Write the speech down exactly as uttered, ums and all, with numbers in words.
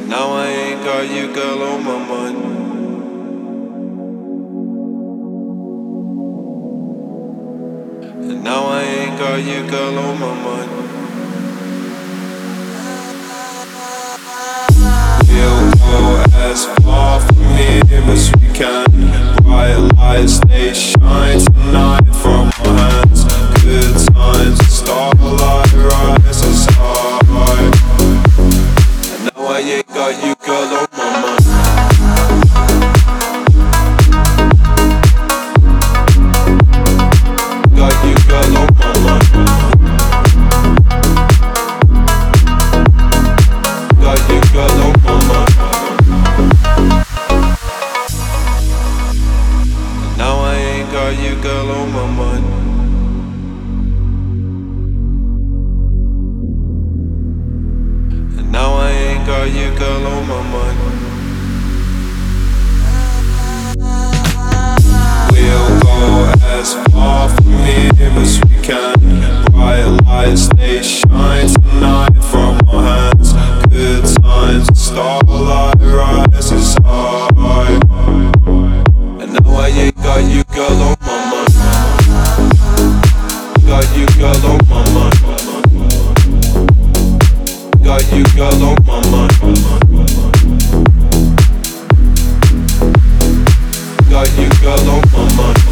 Now I ain't got you, girl, on my mind. And now I ain't got you, girl, on my mind. We'll go as far from here as we can. Bright lights, they shine tonight from our hands. Good times, starlight rises high. And now I ain't got you, girl, on my mind. Got you, girl, on my mind. Got you, girl, on my mind. Now I ain't got you, girl, on my mind. And now I ain't got you, girl, on my mind. We'll go as far from here as we can. Bright lights, they shine tonight from our hands. Good times, starlight rises high. And now I ain't got you, girl, on my mind. Got you, girl, on my mind. Got you, girl, on my mind. Got you, girl, on my mind.